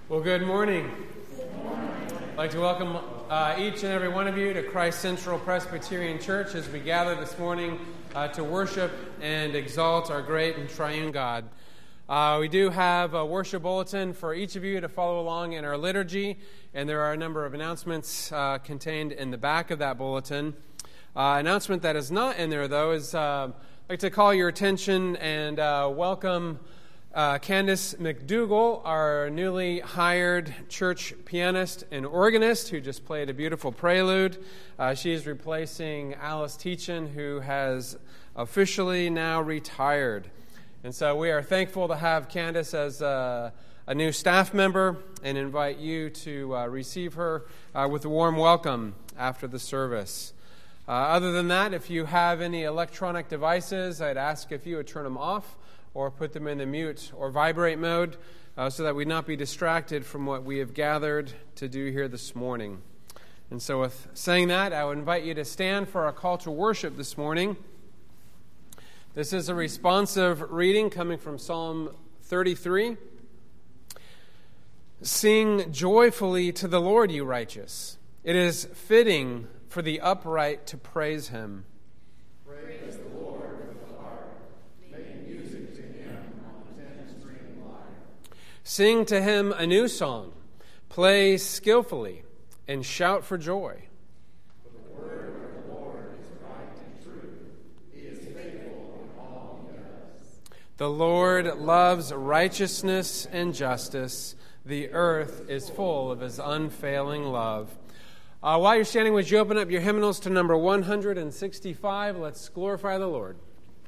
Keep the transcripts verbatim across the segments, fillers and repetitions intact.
Well, good morning. Good morning. I'd like to welcome uh, each and every one of you to Christ Central Presbyterian Church as we gather this morning uh, to worship and exalt our great and triune God. Uh, we do have a worship bulletin for each of you to follow along in our liturgy, and there are a number of announcements uh, contained in the back of that bulletin. Uh, announcement that is not in there, though, is uh, I'd like to call your attention and uh, welcome Uh, Candace McDougall, our newly hired church pianist and organist who just played a beautiful prelude. Uh, she is replacing Alice Teachin, who has officially now retired. And so we are thankful to have Candace as uh, a new staff member and invite you to uh, receive her uh, with a warm welcome after the service. Uh, other than that, if you have any electronic devices, I'd ask if you would turn them off or put them in the mute or vibrate mode uh, so that we not be distracted from what we have gathered to do here this morning. And so with saying that, I would invite you to stand for our call to worship this morning. This is a responsive reading coming from Psalm thirty-three. Sing joyfully to the Lord, you righteous. It is fitting for the upright to praise him. Praise the Lord with the harp. Make music to him on the ten-string lyre. Sing to him a new song. Play skillfully and shout for joy. For the word of the Lord is right and true. He is faithful in all he does. The Lord loves righteousness and justice. The earth is full of his unfailing love. Uh, while you're standing, would you open up your hymnals to number one hundred sixty-five? Let's glorify the Lord.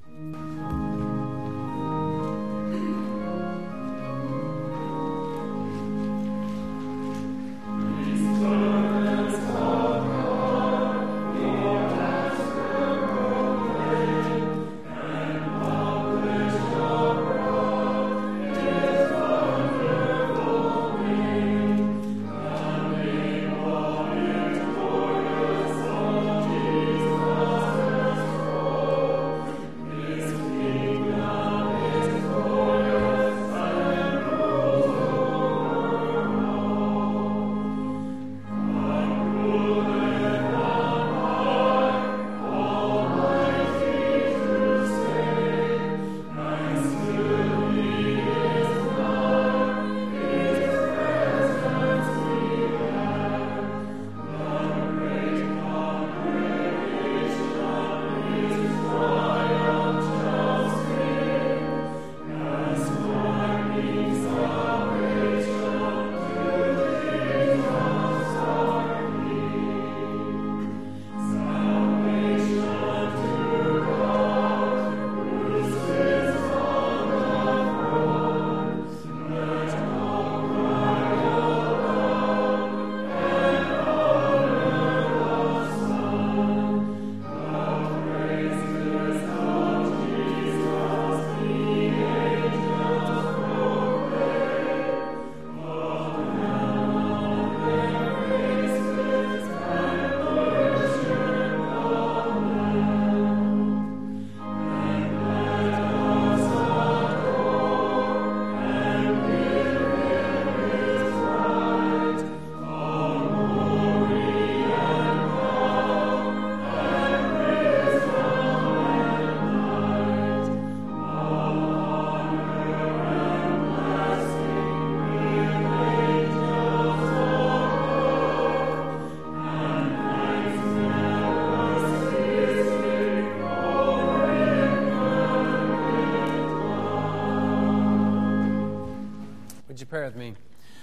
Pray with me.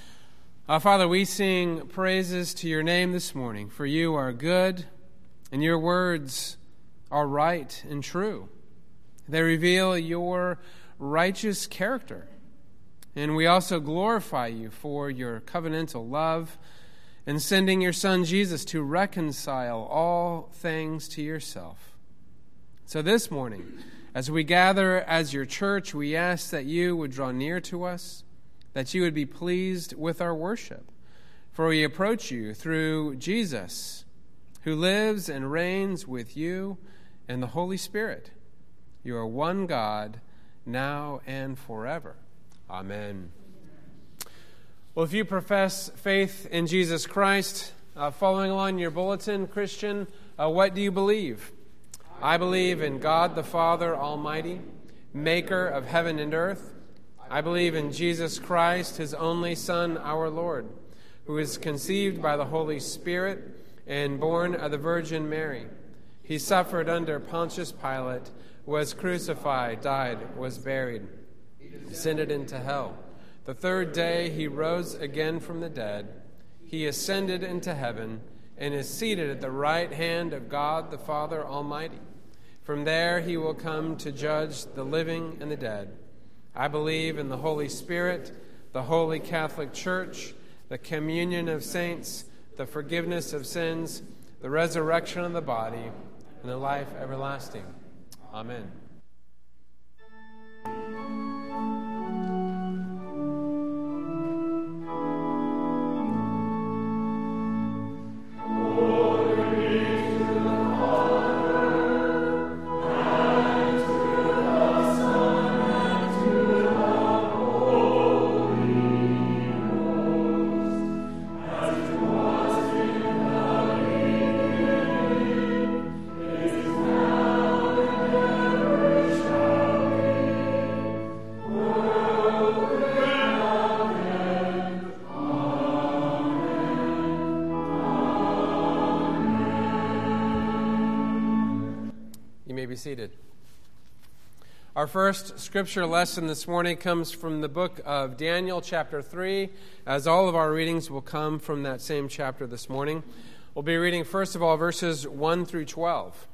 Uh, Father, we sing praises to your name this morning, for you are good, and your words are right and true. They reveal your righteous character, and we also glorify you for your covenantal love and sending your Son Jesus to reconcile all things to yourself. So this morning, as we gather as your church, we ask that you would draw near to us, that you would be pleased with our worship. For we approach you through Jesus, who lives and reigns with you and the Holy Spirit. You are one God, now and forever. Amen. Well, if you profess faith in Jesus Christ, uh, following along your bulletin, Christian, uh, what do you believe? I believe in God the Father Almighty, maker of heaven and earth. I believe in Jesus Christ, his only Son, our Lord, who is conceived by the Holy Spirit and born of the Virgin Mary. He suffered under Pontius Pilate, was crucified, died, was buried, descended into hell. The third day he rose again from the dead. He ascended into heaven and is seated at the right hand of God the Father Almighty. From there he will come to judge the living and the dead. I believe in the Holy Spirit, the Holy Catholic Church, the communion of saints, the forgiveness of sins, the resurrection of the body, and the life everlasting. Amen. Be seated. Our first scripture lesson this morning comes from the book of Daniel, chapter three, as all of our readings will come from that same chapter this morning. We'll be reading, first of all, verses one through twelve.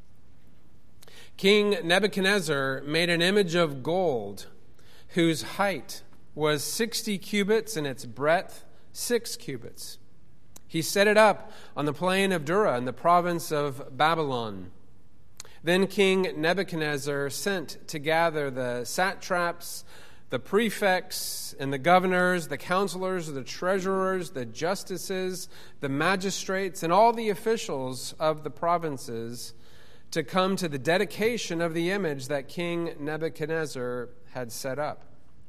King Nebuchadnezzar made an image of gold, whose height was sixty cubits and its breadth six cubits. He set it up on the plain of Dura in the province of Babylon. Then King Nebuchadnezzar sent to gather the satraps, the prefects, and the governors, the counselors, the treasurers, the justices, the magistrates, and all the officials of the provinces to come to the dedication of the image that King Nebuchadnezzar had set up.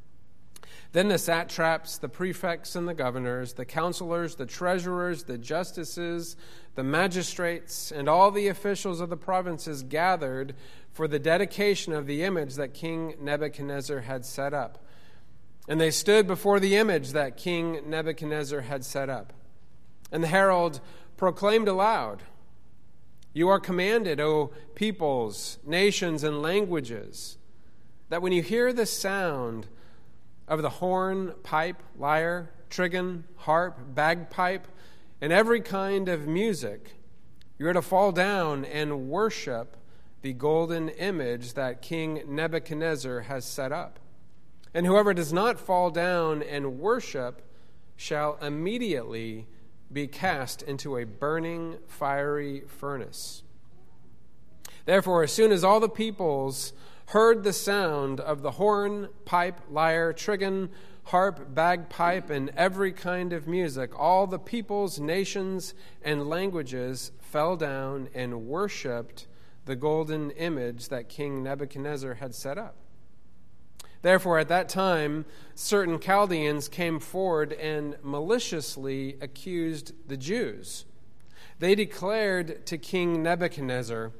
Then the satraps, the prefects, and the governors, the counselors, the treasurers, the justices, the magistrates, and all the officials of the provinces gathered for the dedication of the image that King Nebuchadnezzar had set up. And they stood before the image that King Nebuchadnezzar had set up. And the herald proclaimed aloud, "You are commanded, O peoples, nations, and languages, that when you hear the sound of the horn, pipe, lyre, trigon, harp, bagpipe, and every kind of music, you are to fall down and worship the golden image that King Nebuchadnezzar has set up. And whoever does not fall down and worship shall immediately be cast into a burning, fiery furnace." Therefore, as soon as all the peoples heard the sound of the horn, pipe, lyre, trigon, harp, bagpipe, and every kind of music, all the peoples, nations, and languages fell down and worshipped the golden image that King Nebuchadnezzar had set up. Therefore, at that time, certain Chaldeans came forward and maliciously accused the Jews. They declared to King Nebuchadnezzar,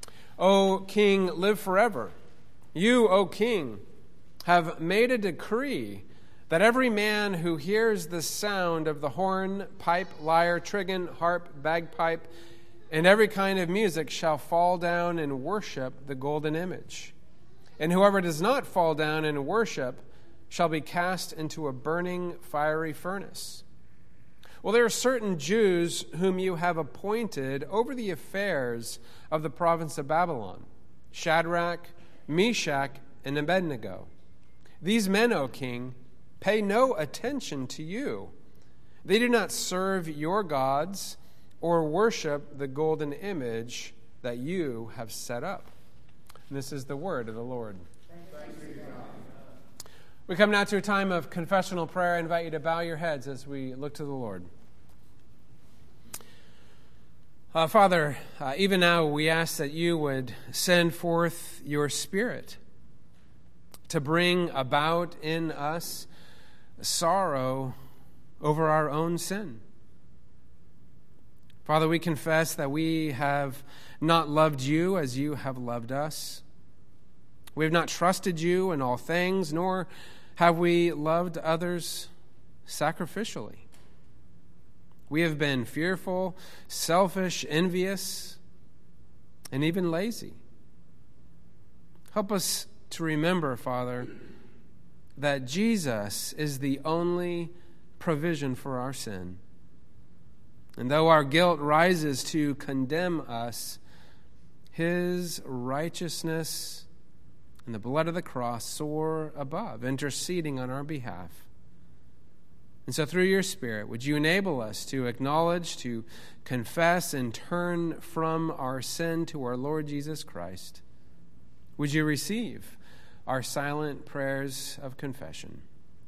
"O king, live forever. You, O king, have made a decree that every man who hears the sound of the horn, pipe, lyre, trigon, harp, bagpipe, and every kind of music shall fall down and worship the golden image. And whoever does not fall down and worship shall be cast into a burning, fiery furnace. Well, there are certain Jews whom you have appointed over the affairs of the province of Babylon, Shadrach, Meshach, and Abednego. These men, O king, pay no attention to you. They do not serve your gods or worship the golden image that you have set up." And this is the word of the Lord. Thanks be to God. We come now to a time of confessional prayer. I invite you to bow your heads as we look to the Lord. Uh, Father, uh, even now we ask that you would send forth your Spirit to bring about in us sorrow over our own sin. Father, we confess that we have not loved you as you have loved us. We have not trusted you in all things, nor have we loved others sacrificially. We have been fearful, selfish, envious, and even lazy. Help us to remember, Father, that Jesus is the only provision for our sin. And though our guilt rises to condemn us, his righteousness and the blood of the cross soar above, interceding on our behalf. And so through your Spirit, would you enable us to acknowledge, to confess, and turn from our sin to our Lord Jesus Christ? Would you receive our silent prayers of confession?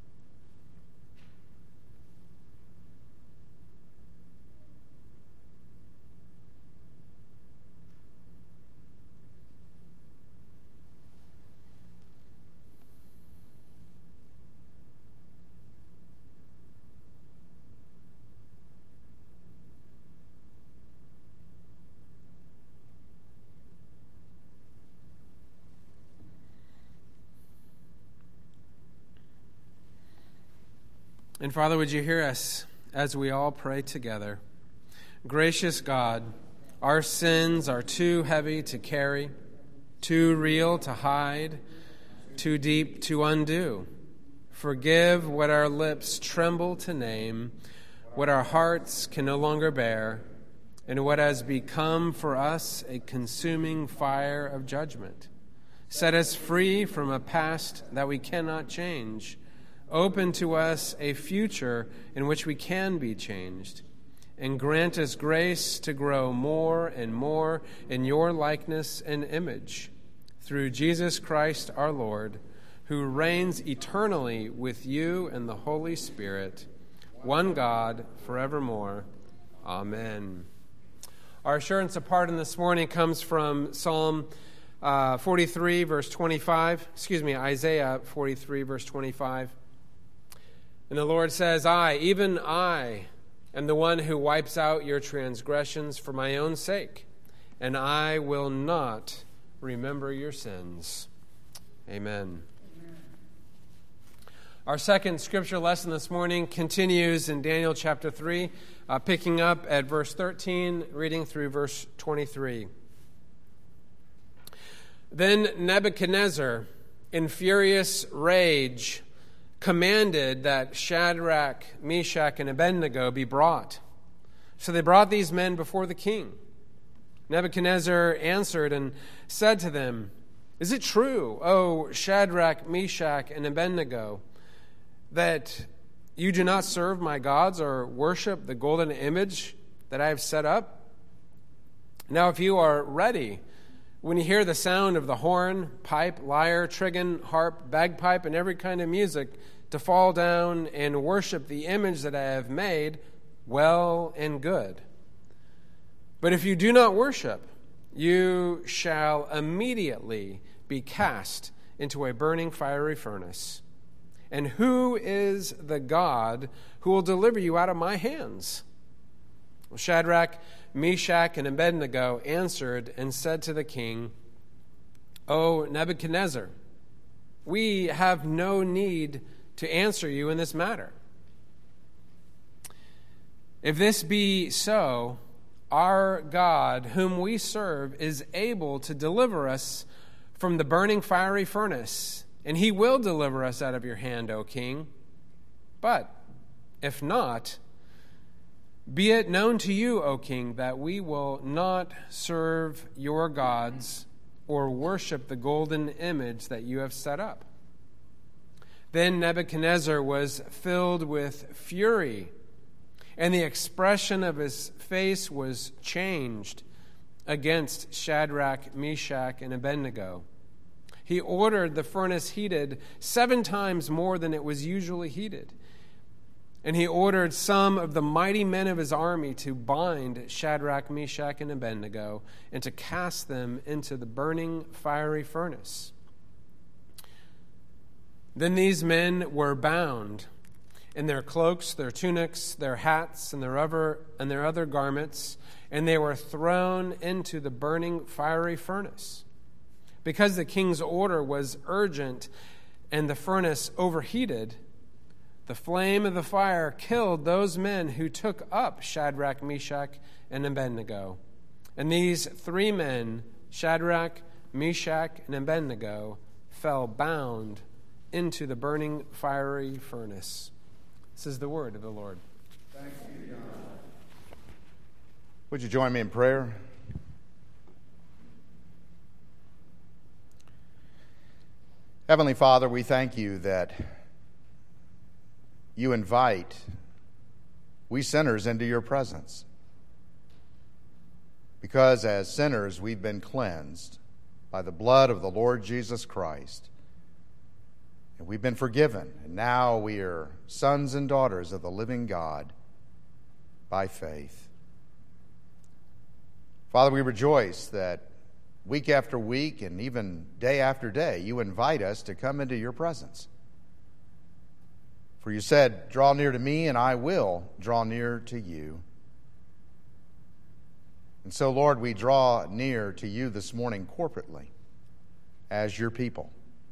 And Father, would you hear us as we all pray together? Gracious God, our sins are too heavy to carry, too real to hide, too deep to undo. Forgive what our lips tremble to name, what our hearts can no longer bear, and what has become for us a consuming fire of judgment. Set us free from a past that we cannot change. Open to us a future in which we can be changed, and grant us grace to grow more and more in your likeness and image, through Jesus Christ our Lord, who reigns eternally with you and the Holy Spirit, one God, forevermore. Amen. Our assurance of pardon this morning comes from Psalm uh, forty-three, verse twenty-five. Excuse me, Isaiah forty-three, verse twenty-five. And the Lord says, I, even I, am the one who wipes out your transgressions for my own sake, and I will not remember your sins. Amen. Amen. Our second scripture lesson this morning continues in Daniel chapter three, uh, picking up at verse thirteen, reading through verse twenty-three. Then Nebuchadnezzar, in furious rage, commanded that Shadrach, Meshach, and Abednego be brought. So they brought these men before the king. Nebuchadnezzar answered and said to them, Is it true, O Shadrach, Meshach, and Abednego, that you do not serve my gods or worship the golden image that I have set up? Now if you are ready, when you hear the sound of the horn, pipe, lyre, trigon, harp, bagpipe, and every kind of music, to fall down and worship the image that I have made, well and good. But if you do not worship, you shall immediately be cast into a burning fiery furnace. And who is the God who will deliver you out of my hands? Well, Shadrach, Meshach, and Abednego answered and said to the king, O Nebuchadnezzar, we have no need to answer you in this matter. If this be so, our God, whom we serve, is able to deliver us from the burning fiery furnace, and he will deliver us out of your hand, O king. But if not, be it known to you, O king, that we will not serve your gods or worship the golden image that you have set up. Then Nebuchadnezzar was filled with fury, and the expression of his face was changed against Shadrach, Meshach, and Abednego. He ordered the furnace heated seven times more than it was usually heated. And he ordered some of the mighty men of his army to bind Shadrach, Meshach, and Abednego and to cast them into the burning fiery furnace. Then these men were bound, in their cloaks, their tunics, their hats, and their other, and their other garments, and they were thrown into the burning fiery furnace. Because the king's order was urgent and the furnace overheated, the flame of the fire killed those men who took up Shadrach, Meshach, and Abednego. And these three men, Shadrach, Meshach, and Abednego, fell bound into the burning fiery furnace. This is the word of the Lord. Thanks be to God. Would you join me in prayer? Heavenly Father, we thank you that you invite we sinners into your presence. Because as sinners we've been cleansed by the blood of the Lord Jesus Christ. And we've been forgiven, and now we are sons and daughters of the living God by faith. Father, we rejoice that week after week and even day after day, you invite us to come into your presence. For you said, draw near to me and I will draw near to you. And so, Lord, we draw near to you this morning corporately as your people.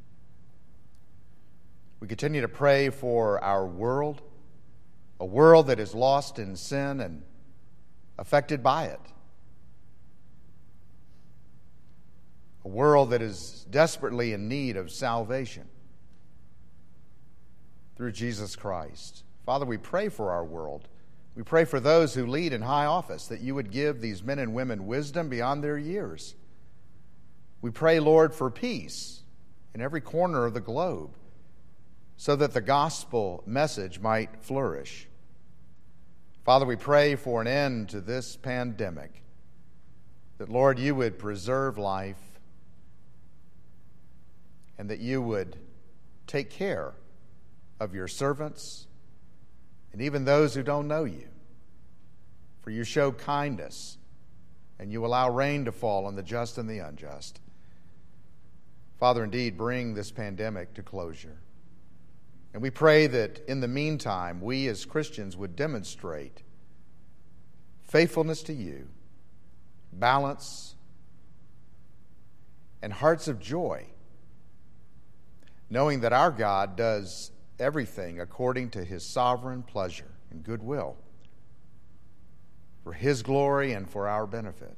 We continue to pray for our world, a world that is lost in sin and affected by it. A world that is desperately in need of salvation through Jesus Christ. Father, we pray for our world. We pray for those who lead in high office, that you would give these men and women wisdom beyond their years. We pray, Lord, for peace in every corner of the globe, so that the gospel message might flourish. Father, we pray for an end to this pandemic, that, Lord, you would preserve life and that you would take care of your servants and even those who don't know you. For you show kindness and you allow rain to fall on the just and the unjust. Father, indeed, bring this pandemic to closure. And we pray that in the meantime, we as Christians would demonstrate faithfulness to you, balance, and hearts of joy, knowing that our God does everything according to his sovereign pleasure and goodwill, for his glory and for our benefit.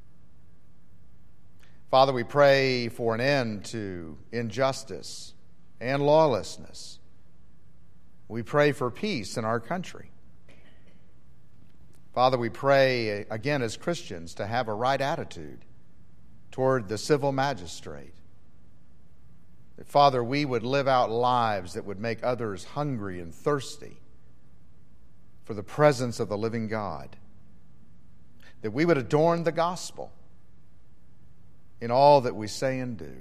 Father, we pray for an end to injustice and lawlessness. We pray for peace in our country. Father, we pray, again as Christians, to have a right attitude toward the civil magistrate. That, Father, we would live out lives that would make others hungry and thirsty for the presence of the living God. That we would adorn the gospel in all that we say and do.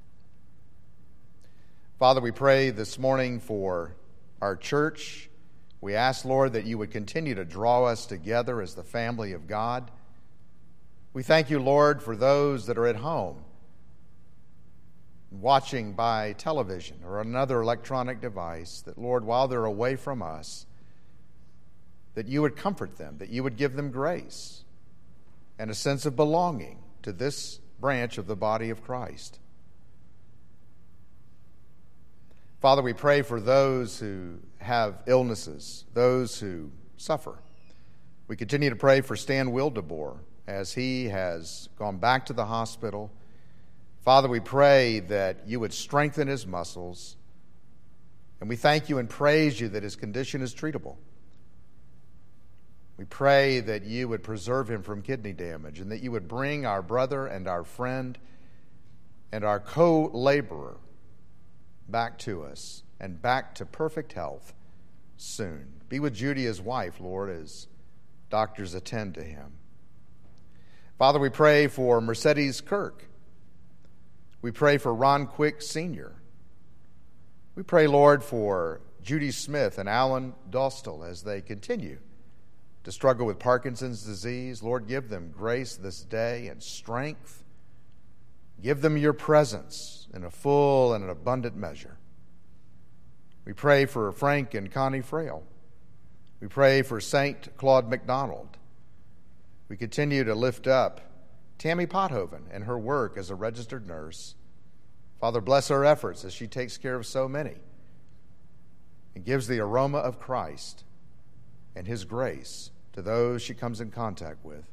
Father, we pray this morning for our church. We ask, Lord, that you would continue to draw us together as the family of God. We thank you, Lord, for those that are at home, watching by television or another electronic device, that, Lord, while they're away from us, that you would comfort them, that you would give them grace and a sense of belonging to this branch of the body of Christ. Father, we pray for those who have illnesses, those who suffer. We continue to pray for Stan Wildeboer as he has gone back to the hospital. Father, we pray that you would strengthen his muscles, and we thank you and praise you that his condition is treatable. We pray that you would preserve him from kidney damage and that you would bring our brother and our friend and our co-laborer back to us and back to perfect health soon. Be with Judy, his wife, Lord, as doctors attend to him. Father, we pray for Mercedes Kirk. We pray for Ron Quick Senior We pray, Lord, for Judy Smith and Alan Dostal as they continue to struggle with Parkinson's disease. Lord, give them grace this day and strength. Give them your presence in a full and an abundant measure. We pray for Frank and Connie Frail. We pray for Saint Claude MacDonald. We continue to lift up Tammy Pothoven and her work as a registered nurse. Father, bless her efforts as she takes care of so many and gives the aroma of Christ and his grace to those she comes in contact with.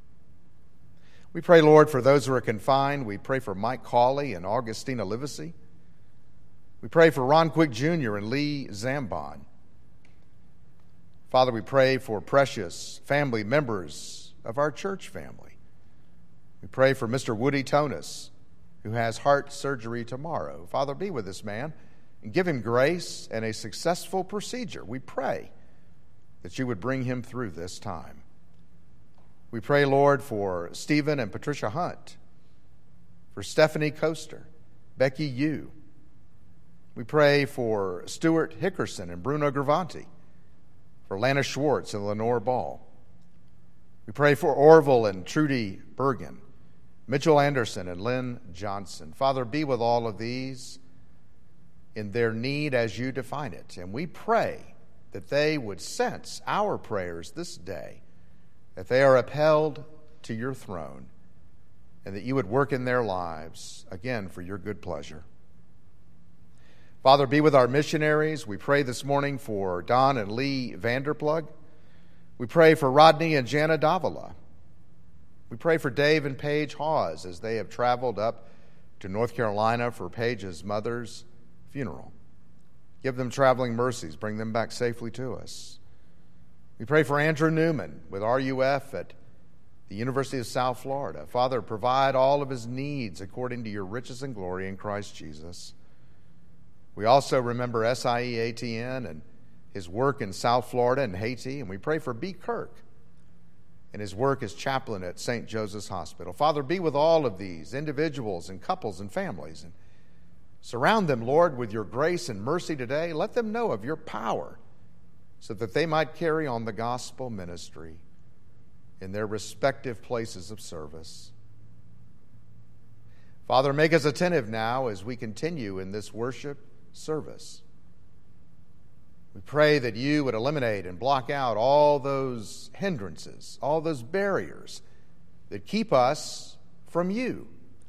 We pray, Lord, for those who are confined. We pray for Mike Cawley and Augustina Livesey. We pray for Ron Quick Junior and Lee Zambon. Father, we pray for precious family members of our church family. We pray for Mister Woody Tonis, who has heart surgery tomorrow. Father, be with this man and give him grace and a successful procedure. We pray that you would bring him through this time. We pray, Lord, for Stephen and Patricia Hunt, for Stephanie Coaster, Becky Yu. We pray for Stuart Hickerson and Bruno Gravanti, for Lana Schwartz and Lenore Ball. We pray for Orville and Trudy Bergen, Mitchell Anderson and Lynn Johnson. Father, be with all of these in their need as you define it. And we pray that they would sense our prayers this day, that they are upheld to your throne, and that you would work in their lives, again, for your good pleasure. Father, be with our missionaries. We pray this morning for Don and Lee Vanderplug. We pray for Rodney and Jana Davila. We pray for Dave and Paige Hawes as they have traveled up to North Carolina for Paige's mother's funeral. Give them traveling mercies. Bring them back safely to us. We pray for Andrew Newman with R U F at the University of South Florida. Father, provide all of his needs according to your riches and glory in Christ Jesus. We also remember S I E A T N and his work in South Florida and Haiti, and we pray for B. Kirk and his work as chaplain at Saint Joseph's Hospital. Father, be with all of these individuals and couples and families, and surround them, Lord, with your grace and mercy today. Let them know of your power so that they might carry on the gospel ministry in their respective places of service. Father, make us attentive now as we continue in this worship service. We pray that you would eliminate and block out all those hindrances, all those barriers that keep us from you.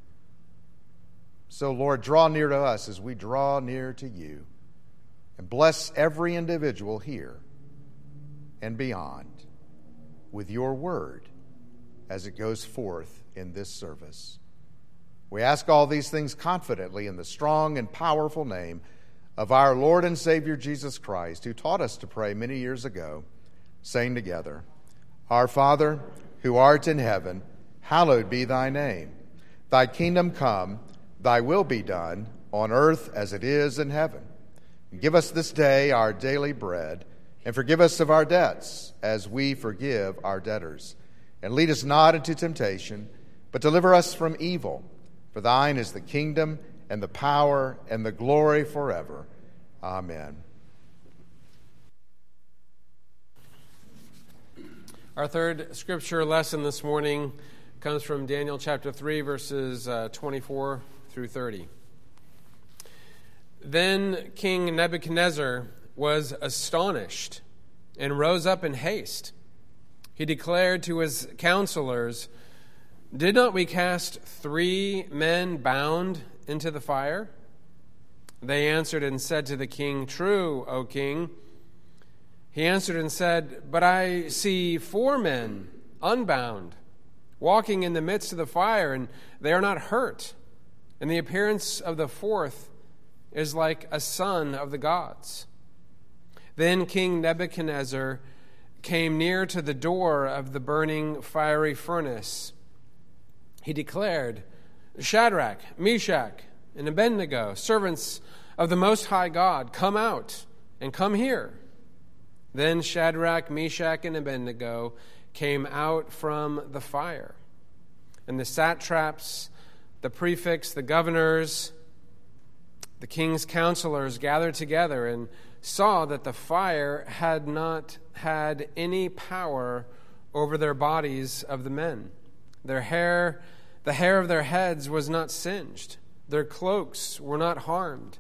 So, Lord, draw near to us as we draw near to you, and bless every individual here and beyond with your word as it goes forth in this service. We ask all these things confidently in the strong and powerful name of our Lord and Savior Jesus Christ, who taught us to pray many years ago, saying together, Our Father, who art in heaven, hallowed be thy name. Thy kingdom come, thy will be done, on earth as it is in heaven. And give us this day our daily bread, and forgive us of our debts, as we forgive our debtors. And lead us not into temptation, but deliver us from evil. For thine is the kingdom, and the power, and the glory forever. Amen. Our third scripture lesson this morning comes from Daniel chapter three, verses uh, twenty-four through thirty. Then King Nebuchadnezzar was astonished and rose up in haste. He declared to his counselors, Did not we cast three men bound into the fire? They answered and said to the king, True, O king. He answered and said, But I see four men unbound, walking in the midst of the fire, and they are not hurt. And the appearance of the fourth is like a son of the gods. Then King Nebuchadnezzar came near to the door of the burning fiery furnace. He declared, Shadrach, Meshach, and Abednego, servants of the Most High God, come out and come here. Then Shadrach, Meshach, and Abednego came out from the fire. And the satraps, the prefects, the governors, the king's counselors gathered together and saw that the fire had not had any power over their bodies of the men. Their hair, the hair of their heads was not singed. Their cloaks were not harmed.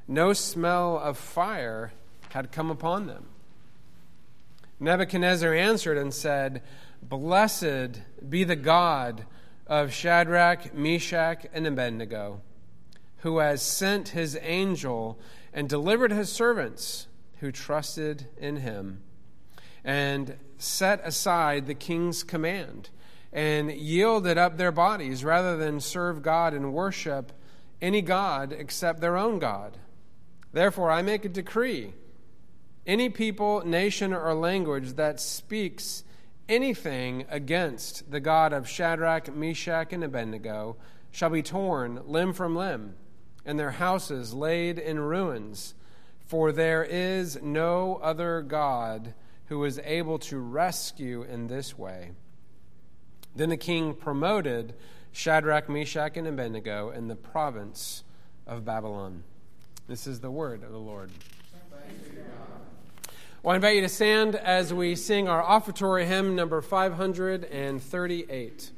no smell of fire had come upon them. Nebuchadnezzar answered and said, "Blessed be the God of Shadrach, Meshach, and Abednego, who has sent his angel and delivered his servants who trusted in him, and set aside the king's command, and yielded up their bodies rather than serve God and worship any god except their own God. Therefore I make a decree. Any people, nation, or language that speaks anything against the God of Shadrach, Meshach, and Abednego shall be torn limb from limb, and their houses laid in ruins. For there is no other God who is able to rescue in this way." Then the king promoted Shadrach, Meshach, and Abednego in the province of Babylon. This is the word of the Lord. Thanks be to God. Well, I invite you to stand as we sing our offertory hymn number five hundred thirty-eight.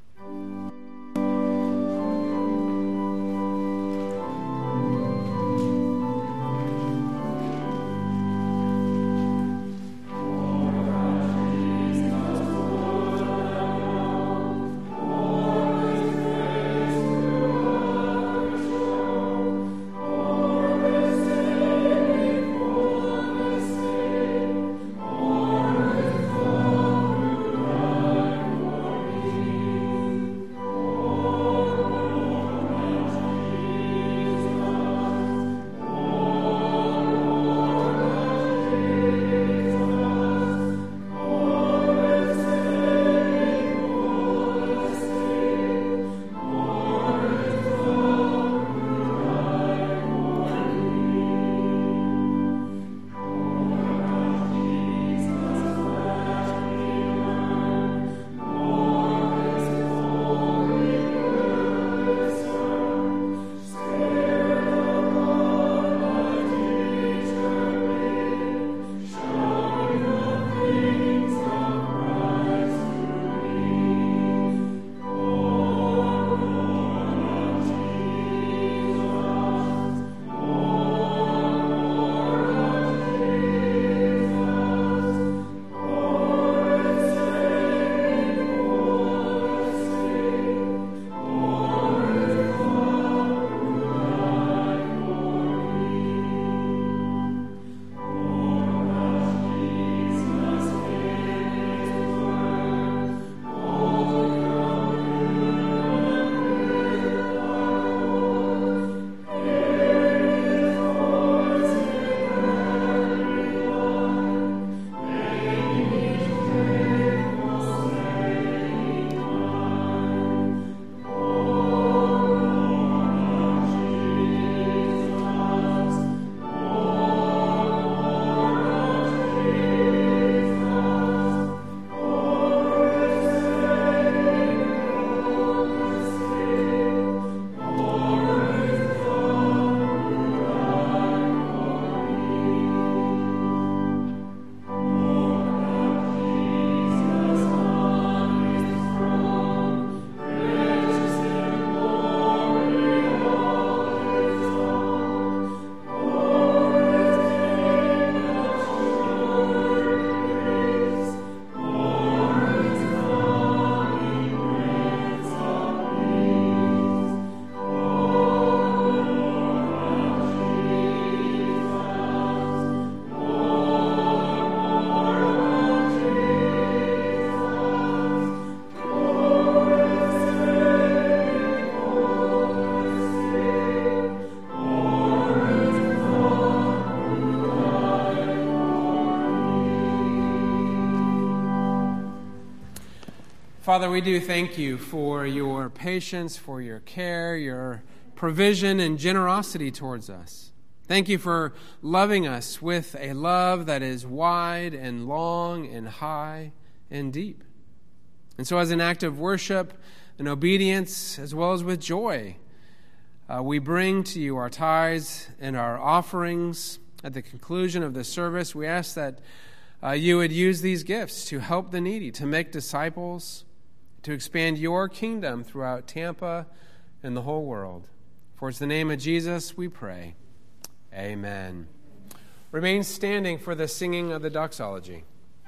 Father, we do thank you for your patience, for your care, your provision and generosity towards us. Thank you for loving us with a love that is wide and long and high and deep. And so as an act of worship and obedience, as well as with joy, uh, we bring to you our tithes and our offerings. At the conclusion of the service, we ask that uh, you would use these gifts to help the needy, to make disciples, to expand your kingdom throughout Tampa and the whole world. For it's the name of Jesus we pray. Amen. Remain standing for the singing of the doxology.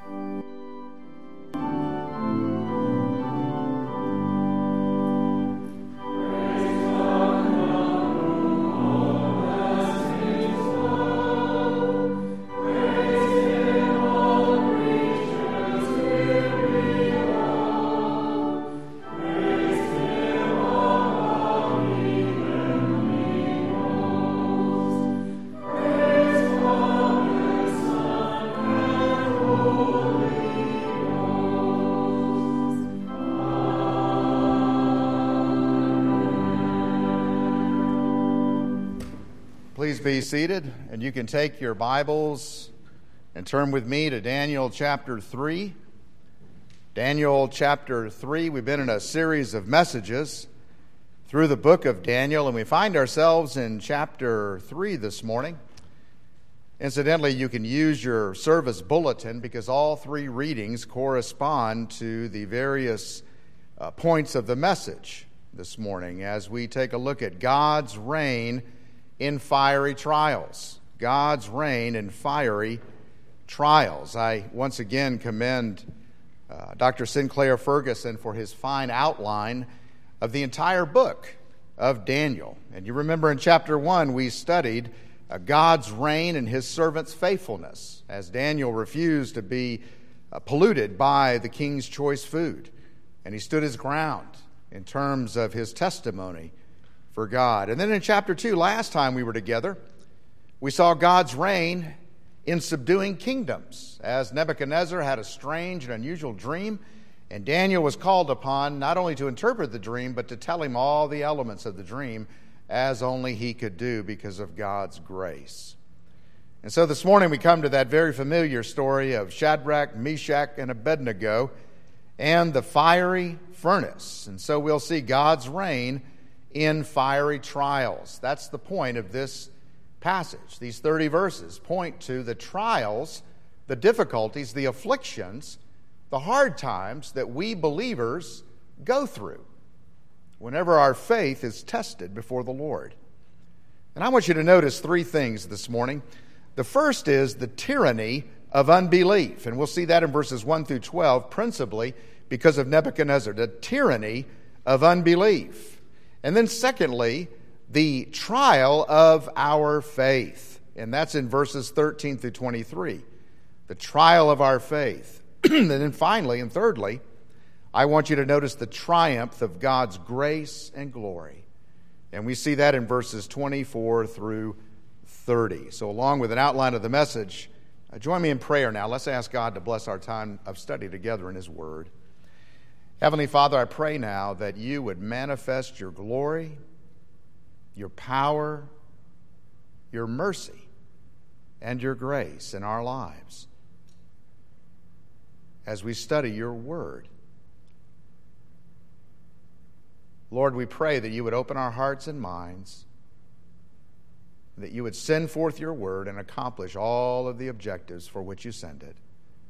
Please be seated, and you can take your Bibles and turn with me to Daniel chapter three. Daniel chapter three, we've been in a series of messages through the book of Daniel, and we find ourselves in chapter three this morning. Incidentally, you can use your service bulletin because all three readings correspond to the various uh, points of the message this morning as we take a look at God's reign in fiery trials. God's reign in fiery trials. I once again commend uh, Doctor Sinclair Ferguson for his fine outline of the entire book of Daniel. And you remember in chapter one we studied uh, God's reign and his servant's faithfulness as Daniel refused to be uh, polluted by the king's choice food. And he stood his ground in terms of his testimony for God. And then in chapter two, last time we were together, we saw God's reign in subduing kingdoms as Nebuchadnezzar had a strange and unusual dream, and Daniel was called upon not only to interpret the dream, but to tell him all the elements of the dream as only he could do because of God's grace. And so this morning we come to that very familiar story of Shadrach, Meshach, and Abednego and the fiery furnace. And so we'll see God's reign in fiery trials. That's the point of this passage. These thirty verses point to the trials, the difficulties, the afflictions, the hard times that we believers go through whenever our faith is tested before the Lord. And I want you to notice three things this morning. The first is the tyranny of unbelief, and we'll see that in verses one through twelve, principally because of Nebuchadnezzar, the tyranny of unbelief. And then secondly, the trial of our faith. And that's in verses thirteen through twenty-three. The trial of our faith. And then finally and thirdly, I want you to notice the triumph of God's grace and glory. And we see that in verses twenty-four through thirty. So along with an outline of the message, uh, join me in prayer now. Let's ask God to bless our time of study together in his word. Heavenly Father, I pray now that you would manifest your glory, your power, your mercy, and your grace in our lives as we study your word. Lord, we pray that you would open our hearts and minds, that you would send forth your word and accomplish all of the objectives for which you send it.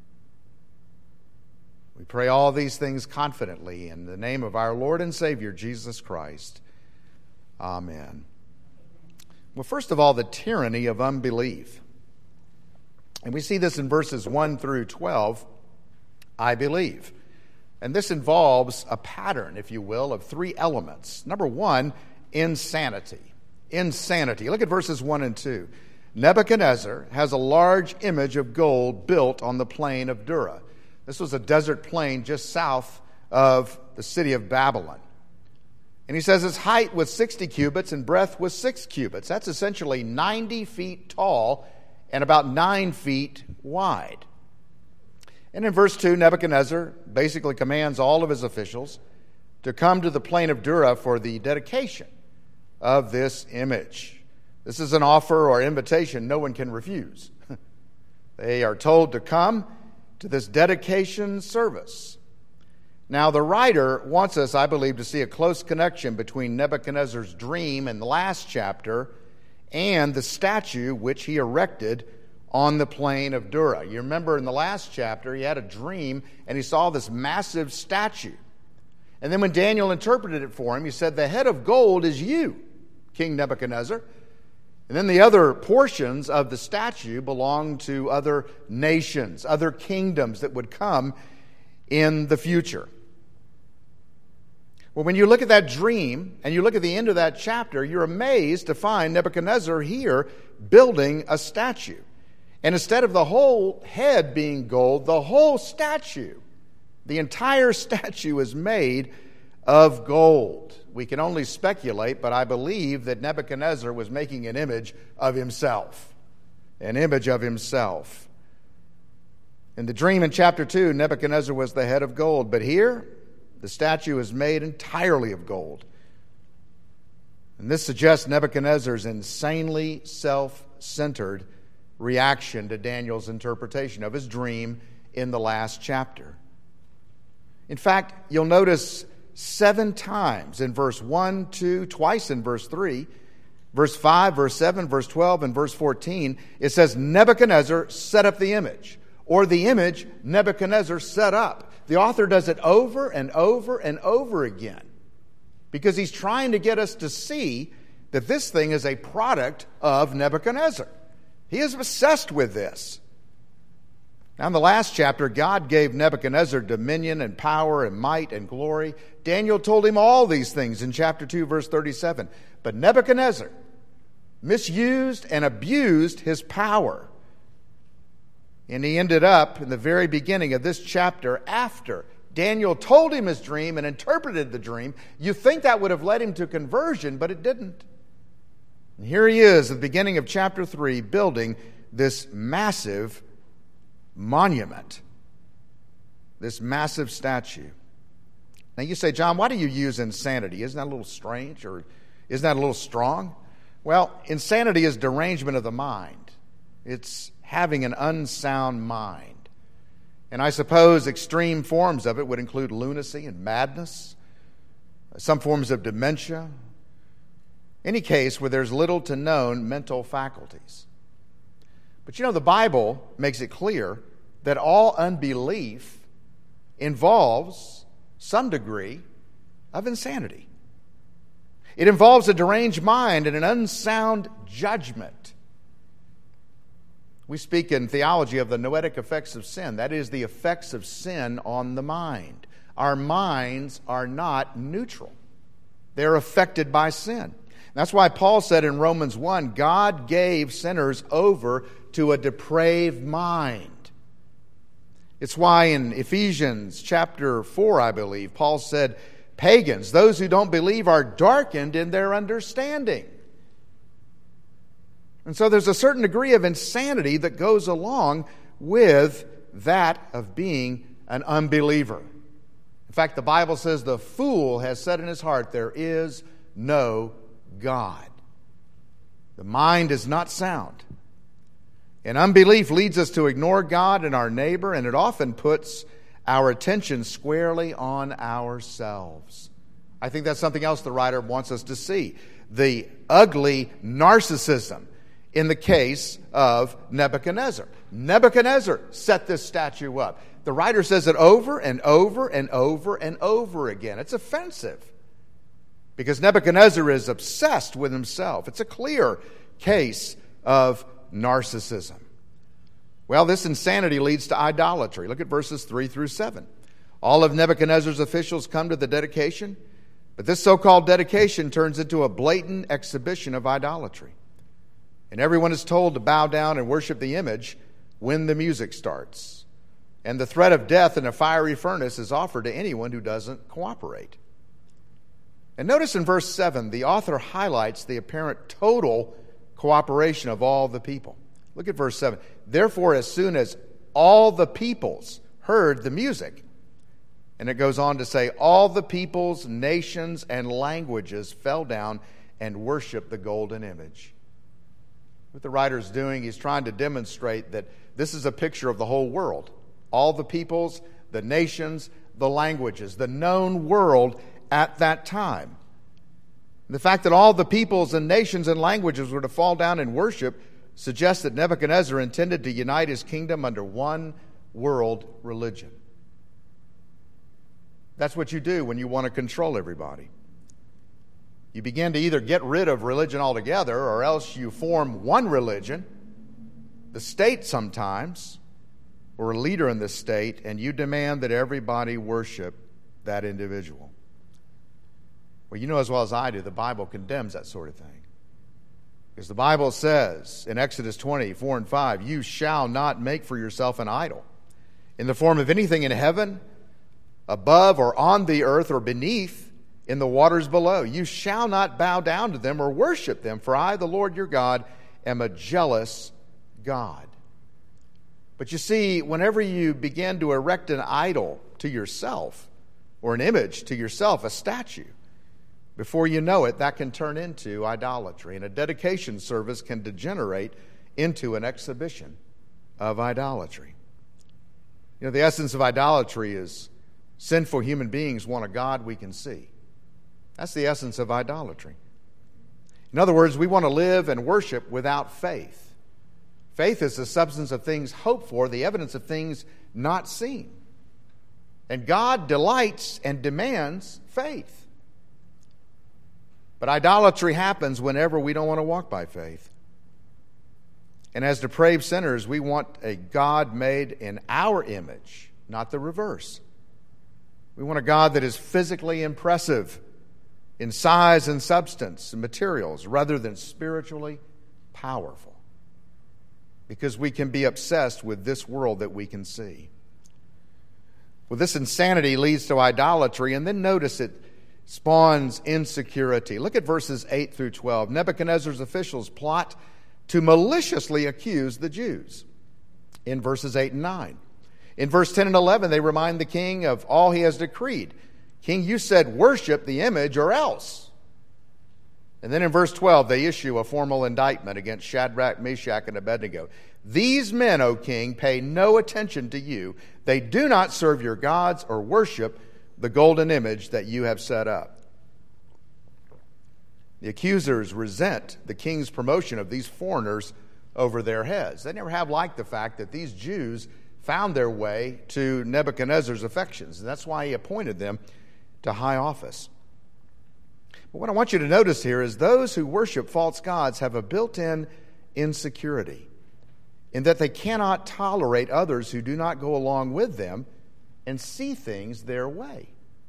We pray all these things confidently in the name of our Lord and Savior, Jesus Christ. Amen. Well, first of all, the tyranny of unbelief. And we see this in verses one through twelve, I believe. And this involves a pattern, if you will, of three elements. Number one, insanity. Insanity. Look at verses one and two. Nebuchadnezzar has a large image of gold built on the plain of Dura. This was a desert plain just south of the city of Babylon. And he says its height was sixty cubits and breadth was six cubits. That's essentially ninety feet tall and about nine feet wide. And in verse two, Nebuchadnezzar basically commands all of his officials to come to the plain of Dura for the dedication of this image. This is an offer or invitation no one can refuse. They are told to come to this dedication service. Now, the writer wants us, I believe, to see a close connection between Nebuchadnezzar's dream in the last chapter and the statue which he erected on the plain of Dura. You remember in the last chapter, he had a dream and he saw this massive statue. And then when Daniel interpreted it for him, he said, "The head of gold is you, King Nebuchadnezzar." And then the other portions of the statue belong to other nations, other kingdoms that would come in the future. Well, when you look at that dream and you look at the end of that chapter, you're amazed to find Nebuchadnezzar here building a statue. And instead of the whole head being gold, the whole statue, the entire statue is made of gold. We can only speculate, but I believe that Nebuchadnezzar was making an image of himself. An image of himself. In the dream in chapter two, Nebuchadnezzar was the head of gold. But here, the statue is made entirely of gold. And this suggests Nebuchadnezzar's insanely self-centered reaction to Daniel's interpretation of his dream in the last chapter. In fact, you'll notice seven times in verse one, two, twice in verse three, verse five, verse seven, verse twelve, and verse fourteen, it says Nebuchadnezzar set up the image, or the image Nebuchadnezzar set up. The author does it over and over and over again because he's trying to get us to see that this thing is a product of Nebuchadnezzar. He is obsessed with this. Now, in the last chapter, God gave Nebuchadnezzar dominion and power and might and glory. Daniel told him all these things in chapter two, verse thirty-seven. But Nebuchadnezzar misused and abused his power. And he ended up in the very beginning of this chapter after Daniel told him his dream and interpreted the dream. You think that would have led him to conversion, but it didn't. And here he is at the beginning of chapter three building this massive monument, this massive statue. Now you say, John, why do you use insanity? Isn't that a little strange, or isn't that a little strong? Well, insanity is derangement of the mind. It's having an unsound mind. And I suppose extreme forms of it would include lunacy and madness, some forms of dementia, any case where there's little to known mental faculties. But you know, the Bible makes it clear that all unbelief involves some degree of insanity. It involves a deranged mind and an unsound judgment. We speak in theology of the noetic effects of sin. That is, the effects of sin on the mind. Our minds are not neutral. They're affected by sin. That's why Paul said in Romans one, God gave sinners over to a depraved mind. It's why in Ephesians chapter four, I believe, Paul said, pagans, those who don't believe, are darkened in their understanding. And so there's a certain degree of insanity that goes along with that of being an unbeliever. In fact, the Bible says the fool has said in his heart, there is no God. The mind is not sound. And unbelief leads us to ignore God and our neighbor, and it often puts our attention squarely on ourselves. I think that's something else the writer wants us to see. The ugly narcissism in the case of Nebuchadnezzar. Nebuchadnezzar set this statue up. The writer says it over and over and over and over again. It's offensive because Nebuchadnezzar is obsessed with himself. It's a clear case of narcissism. Well, this insanity leads to idolatry. Look at verses three through seven. All of Nebuchadnezzar's officials come to the dedication, but this so-called dedication turns into a blatant exhibition of idolatry. And everyone is told to bow down and worship the image when the music starts. And the threat of death in a fiery furnace is offered to anyone who doesn't cooperate. And notice in verse seven, the author highlights the apparent total cooperation of all the people. Look at verse seven. Therefore, as soon as all the peoples heard the music, and it goes on to say, all the peoples, nations, and languages fell down and worshiped the golden image. What the writer's doing, he's trying to demonstrate that this is a picture of the whole world. All the peoples, the nations, the languages, the known world at that time. The fact that all the peoples and nations and languages were to fall down and worship suggests that Nebuchadnezzar intended to unite his kingdom under one world religion. That's what you do when you want to control everybody. You begin to either get rid of religion altogether, or else you form one religion, the state sometimes, or a leader in the state, and you demand that everybody worship that individual. Well, you know as well as I do, the Bible condemns that sort of thing. Because the Bible says in Exodus twenty, four and five, you shall not make for yourself an idol in the form of anything in heaven, above or on the earth or beneath in the waters below. You shall not bow down to them or worship them, for I, the Lord your God, am a jealous God. But you see, whenever you begin to erect an idol to yourself, or an image to yourself, a statue, before you know it, that can turn into idolatry. And a dedication service can degenerate into an exhibition of idolatry. You know, the essence of idolatry is sinful human beings want a God we can see. That's the essence of idolatry. In other words, we want to live and worship without faith. Faith is the substance of things hoped for, the evidence of things not seen. And God delights and demands faith. But idolatry happens whenever we don't want to walk by faith. And as depraved sinners, we want a God made in our image, not the reverse. We want a God that is physically impressive in size and substance and materials, rather than spiritually powerful. Because we can be obsessed with this world that we can see. Well, this insanity leads to idolatry, and then notice it spawns insecurity. Look at verses eight through twelve. Nebuchadnezzar's officials plot to maliciously accuse the Jews in verses eight and nine. In verse ten and eleven, they remind the king of all he has decreed. King, you said worship the image or else. And then in verse twelve, they issue a formal indictment against Shadrach, Meshach, and Abednego. These men, O king, pay no attention to you. They do not serve your gods or worship the golden image that you have set up. The accusers resent the king's promotion of these foreigners over their heads. They never have liked the fact that these Jews found their way to Nebuchadnezzar's affections, and that's why he appointed them to high office. But what I want you to notice here is those who worship false gods have a built-in insecurity in that they cannot tolerate others who do not go along with them and see things their way.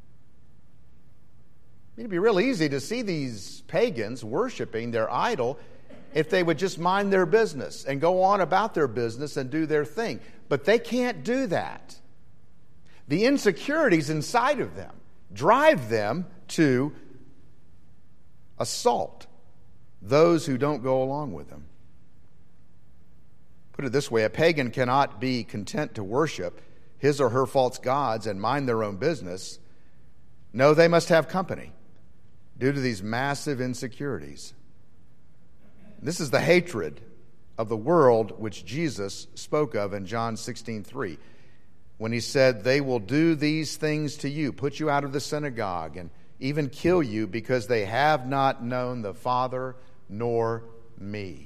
It'd be real easy to see these pagans worshiping their idol if they would just mind their business and go on about their business and do their thing. But they can't do that. The insecurities inside of them drive them to assault those who don't go along with them. Put it this way, a pagan cannot be content to worship his or her false gods and mind their own business. No, they must have company due to these massive insecurities. This is the hatred of the world which Jesus spoke of in John sixteen three, when he said, they will do these things to you, put you out of the synagogue, and even kill you because they have not known the Father nor me.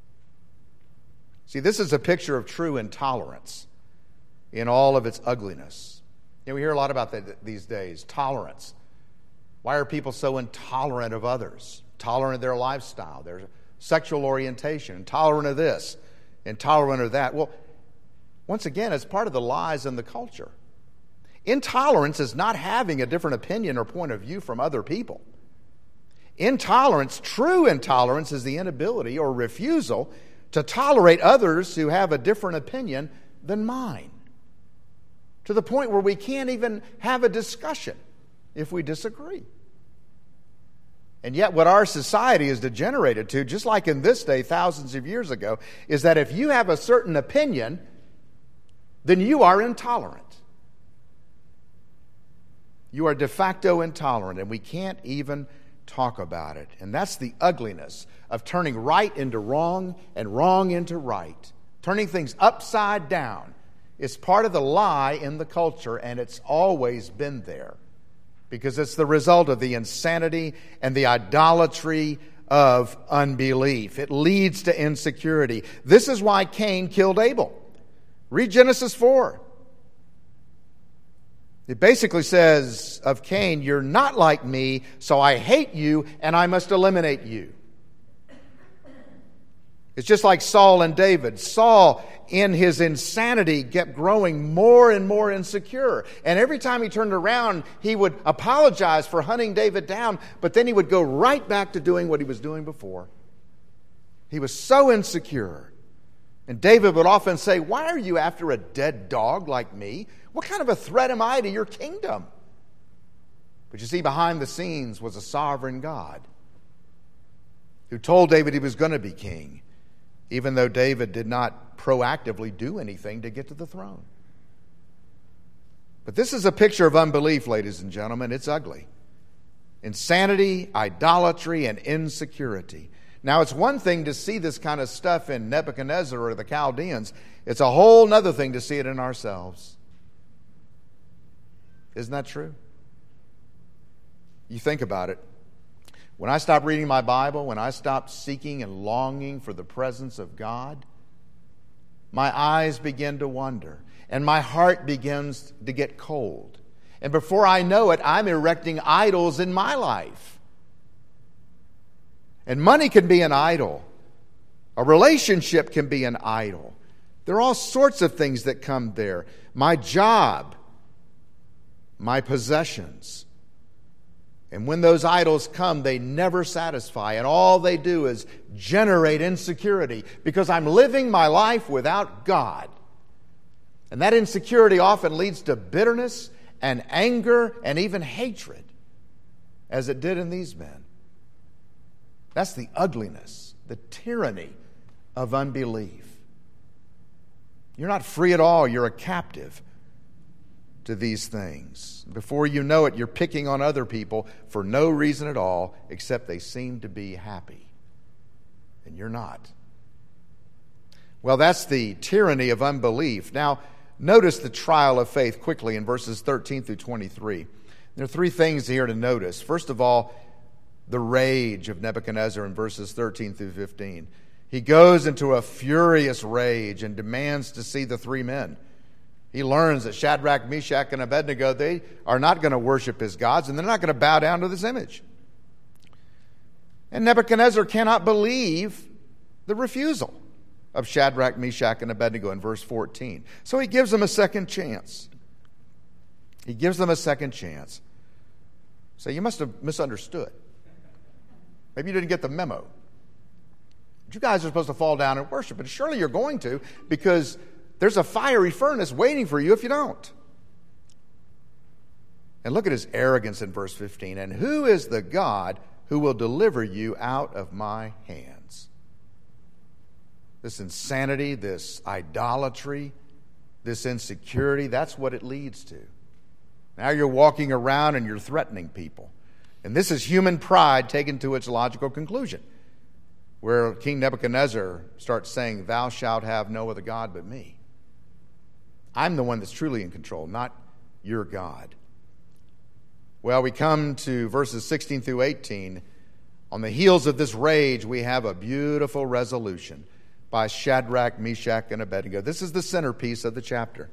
See, this is a picture of true intolerance in all of its ugliness. You know, we hear a lot about that these days, tolerance. Why are people so intolerant of others? Tolerant of their lifestyle, their sexual orientation, intolerant of this, intolerant of that. Well, once again, it's part of the lies in the culture. Intolerance is not having a different opinion or point of view from other people. Intolerance, true intolerance, is the inability or refusal to tolerate others who have a different opinion than mine, to the point where we can't even have a discussion if we disagree. And yet what our society is degenerated to, just like in this day thousands of years ago, is that if you have a certain opinion, then you are intolerant. You are de facto intolerant, and we can't even talk about it. And that's the ugliness of turning right into wrong and wrong into right. Turning things upside down is part of the lie in the culture, and it's always been there. Because it's the result of the insanity and the idolatry of unbelief. It leads to insecurity. This is why Cain killed Abel. Read Genesis four. It basically says of Cain, you're not like me, so I hate you and I must eliminate you. It's just like Saul and David. Saul, in his insanity, kept growing more and more insecure. And every time he turned around, he would apologize for hunting David down, but then he would go right back to doing what he was doing before. He was so insecure. And David would often say, why are you after a dead dog like me? What kind of a threat am I to your kingdom? But you see, behind the scenes was a sovereign God who told David he was going to be king, even though David did not proactively do anything to get to the throne. But this is a picture of unbelief, ladies and gentlemen. It's ugly. Insanity, idolatry, and insecurity. Now, it's one thing to see this kind of stuff in Nebuchadnezzar or the Chaldeans. It's a whole other thing to see it in ourselves. Isn't that true? You think about it. When I stopped reading my Bible, when I stopped seeking and longing for the presence of God, my eyes begin to wander, and my heart begins to get cold. And before I know it, I'm erecting idols in my life. And money can be an idol. A relationship can be an idol. There are all sorts of things that come there. My job, my possessions. And when those idols come, they never satisfy. And all they do is generate insecurity because I'm living my life without God. And that insecurity often leads to bitterness and anger and even hatred, as it did in these men. That's the ugliness, the tyranny of unbelief. You're not free at all. You're a captive to these things. Before you know it, you're picking on other people for no reason at all except they seem to be happy. And you're not. Well, that's the tyranny of unbelief. Now, notice the trial of faith quickly in verses thirteen through twenty-three. There are three things here to notice. First of all, the rage of Nebuchadnezzar in verses thirteen through fifteen. He goes into a furious rage and demands to see the three men. He learns that Shadrach, Meshach, and Abednego, they are not going to worship his gods, and they're not going to bow down to this image. And Nebuchadnezzar cannot believe the refusal of Shadrach, Meshach, and Abednego in verse fourteen. So he gives them a second chance. He gives them a second chance. So you must have misunderstood. Maybe you didn't get the memo. You guys are supposed to fall down and worship, and surely you're going to, because there's a fiery furnace waiting for you if you don't. And look at his arrogance in verse fifteen. And who is the God who will deliver you out of my hands? This insanity, this idolatry, this insecurity, that's what it leads to. Now you're walking around and you're threatening people. And this is human pride taken to its logical conclusion, where King Nebuchadnezzar starts saying, thou shalt have no other God but me. I'm the one that's truly in control, not your God. Well, we come to verses sixteen through eighteen. On the heels of this rage, we have a beautiful resolution by Shadrach, Meshach, and Abednego. This is the centerpiece of the chapter.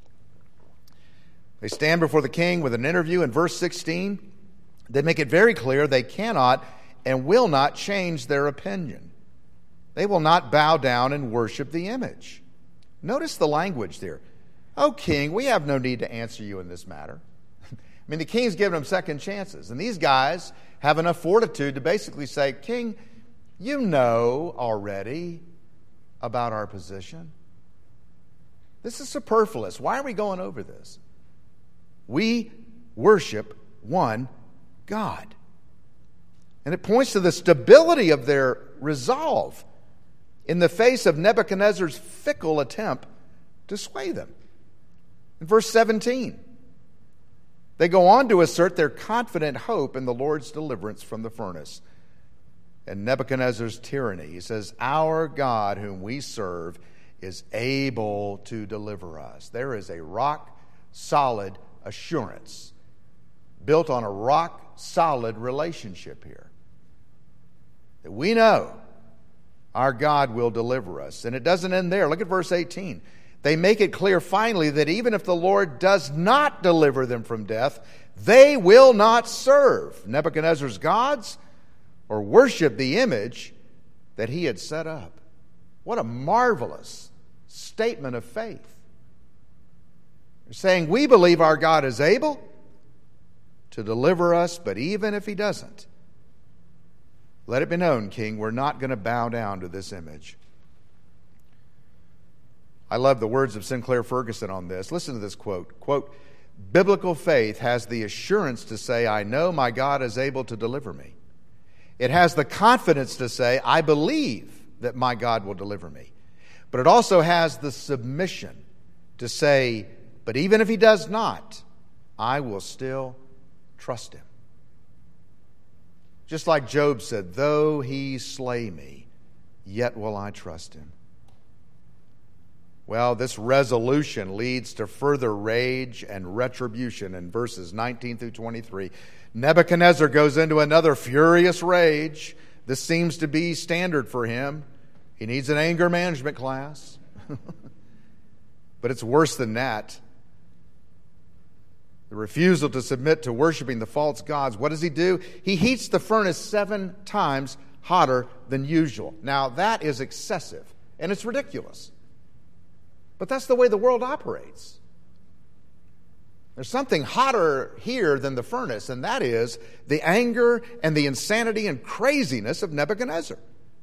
They stand before the king with an interview. In verse sixteen, they make it very clear they cannot and will not change their opinion. They will not bow down and worship the image. Notice the language there. O king, we have no need to answer you in this matter. I mean, the king's giving them second chances. And these guys have enough fortitude to basically say, King, you know already about our position. This is superfluous. Why are we going over this? We worship one God. And it points to the stability of their resolve in the face of Nebuchadnezzar's fickle attempt to sway them. In verse seventeen, they go on to assert their confident hope in the Lord's deliverance from the furnace and Nebuchadnezzar's tyranny. He says, our God whom we serve is able to deliver us. There is a rock-solid assurance built on a rock-solid relationship here. That we know our God will deliver us. And it doesn't end there. Look at verse eighteen. they make it clear finally that even if the Lord does not deliver them from death, they will not serve Nebuchadnezzar's gods or worship the image that he had set up. What a marvelous statement of faith. They're saying, we believe our God is able to deliver us, but even if he doesn't, let it be known, King, we're not going to bow down to this image. I love the words of Sinclair Ferguson on this. Listen to this quote. Quote, biblical faith has the assurance to say, I know my God is able to deliver me. It has the confidence to say, I believe that my God will deliver me. But it also has the submission to say, but even if he does not, I will still trust him. Just like Job said, though he slay me, yet will I trust him. Well, this resolution leads to further rage and retribution in verses nineteen through twenty-three. Nebuchadnezzar goes into another furious rage. This seems to be standard for him. He needs an anger management class. But it's worse than that. The refusal to submit to worshiping the false gods. What does he do? He heats the furnace seven times hotter than usual. Now, that is excessive, and it's ridiculous. But that's the way the world operates. There's something hotter here than the furnace, and that is the anger and the insanity and craziness of Nebuchadnezzar.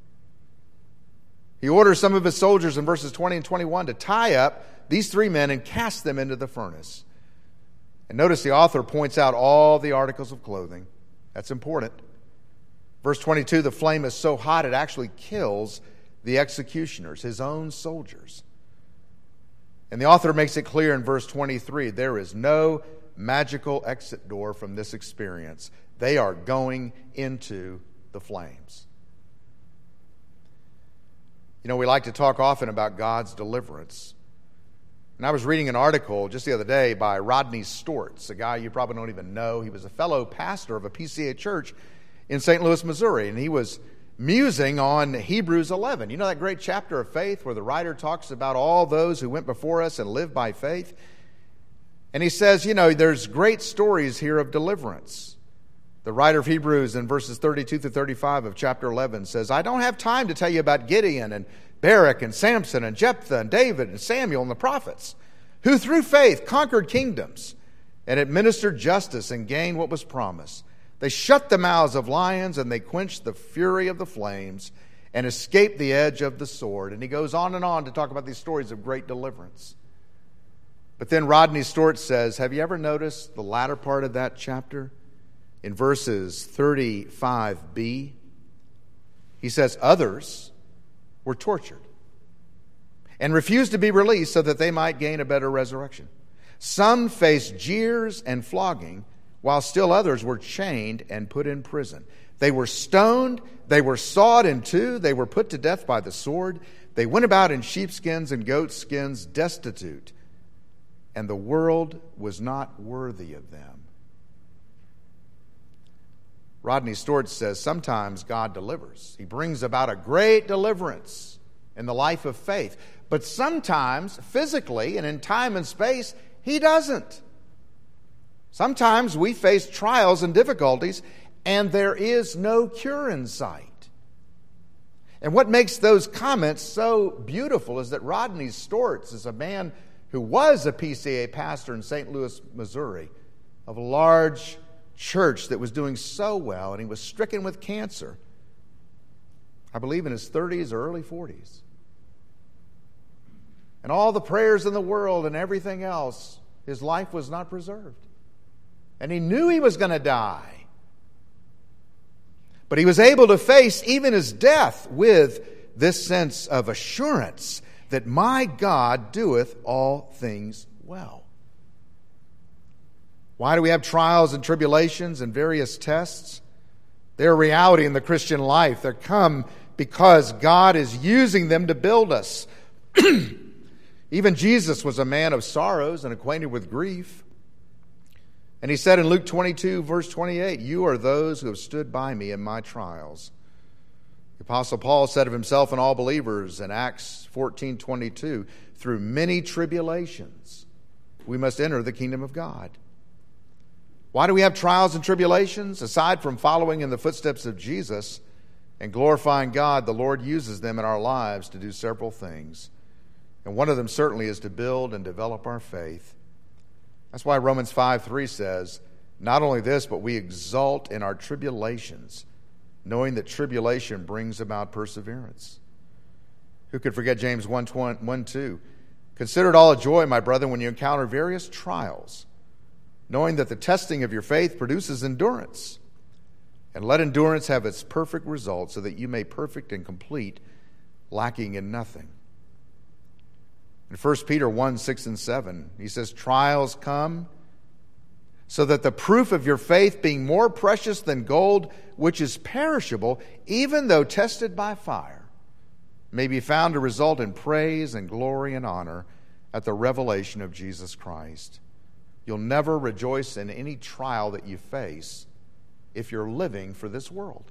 He orders some of his soldiers in verses twenty and twenty-one to tie up these three men and cast them into the furnace. And notice the author points out all the articles of clothing. That's important. Verse twenty-two, the flame is so hot it actually kills the executioners, his own soldiers. And the author makes it clear in verse twenty-three, there is no magical exit door from this experience. They are going into the flames. You know, we like to talk often about God's deliverance. And I was reading an article just the other day by Rodney Stortz, a guy you probably don't even know. He was a fellow pastor of a P C A church in Saint Louis, Missouri, and he was musing on Hebrews eleven. You know that great chapter of faith where the writer talks about all those who went before us and lived by faith? And he says, you know, there's great stories here of deliverance. The writer of Hebrews in verses thirty-two through thirty-five of chapter eleven says, I don't have time to tell you about Gideon and Barak and Samson and Jephthah and David and Samuel and the prophets, who through faith conquered kingdoms and administered justice and gained what was promised. They shut the mouths of lions and they quenched the fury of the flames and escaped the edge of the sword. And he goes on and on to talk about these stories of great deliverance. But then Rodney Stortz says, have you ever noticed the latter part of that chapter? In verses thirty-five b, he says, others were tortured and refused to be released so that they might gain a better resurrection. Some faced jeers and flogging, while still others were chained and put in prison. They were stoned, they were sawed in two, they were put to death by the sword. They went about in sheepskins and goatskins, destitute, and the world was not worthy of them. Rodney Stortz says sometimes God delivers. He brings about a great deliverance in the life of faith. But sometimes, physically and in time and space, he doesn't. Sometimes we face trials and difficulties, and there is no cure in sight. And what makes those comments so beautiful is that Rodney Stortz is a man who was a P C A pastor in Saint Louis, Missouri, of a large church that was doing so well, and he was stricken with cancer, I believe in his thirties or early forties. And all the prayers in the world and everything else, his life was not preserved. And he knew he was going to die. But he was able to face even his death with this sense of assurance that my God doeth all things well. Why do we have trials and tribulations and various tests? They're a reality in the Christian life. They come because God is using them to build us. Even Jesus was a man of sorrows and acquainted with grief. And he said in Luke twenty-two, verse twenty-eight, you are those who have stood by me in my trials. The Apostle Paul said of himself and all believers in Acts fourteen twenty-two, through many tribulations we must enter the kingdom of God. Why do we have trials and tribulations? Aside from following in the footsteps of Jesus and glorifying God, the Lord uses them in our lives to do several things. And one of them certainly is to build and develop our faith. That's why Romans five three says, not only this, but we exult in our tribulations, knowing that tribulation brings about perseverance. Who could forget James one two? Consider it all a joy, my brethren, when you encounter various trials, knowing that the testing of your faith produces endurance. And let endurance have its perfect result, so that you may perfect and complete, lacking in nothing. In First Peter one six and seven, he says, trials come so that the proof of your faith, being more precious than gold, which is perishable, even though tested by fire, may be found to result in praise and glory and honor at the revelation of Jesus Christ. You'll never rejoice in any trial that you face if you're living for this world.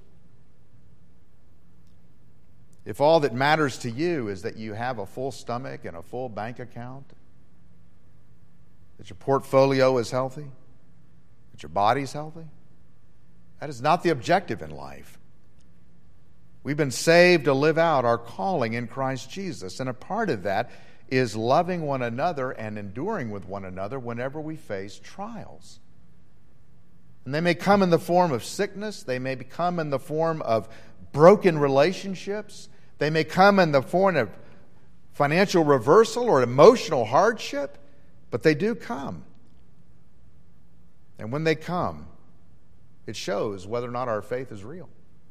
If all that matters to you is that you have a full stomach and a full bank account, that your portfolio is healthy, that your body's healthy, that is not the objective in life. We've been saved to live out our calling in Christ Jesus, and a part of that is loving one another and enduring with one another whenever we face trials. And they may come in the form of sickness, they may come in the form of broken relationships, they may come in the form of financial reversal or emotional hardship, but they do come. And when they come, it shows whether or not our faith is real.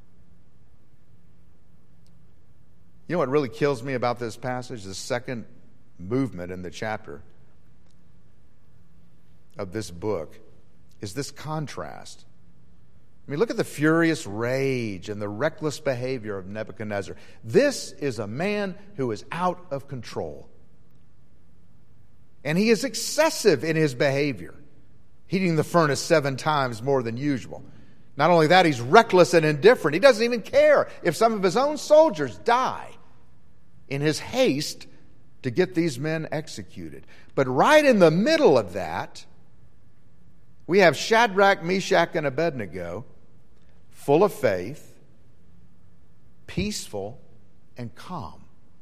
You know what really kills me about this passage? The second movement in the chapter of this book is this contrast. I mean, look at the furious rage and the reckless behavior of Nebuchadnezzar. This is a man who is out of control. And he is excessive in his behavior, heating the furnace seven times more than usual. Not only that, he's reckless and indifferent. He doesn't even care if some of his own soldiers die in his haste to get these men executed. But right in the middle of that, we have Shadrach, Meshach, and Abednego, full of faith, peaceful, and calm.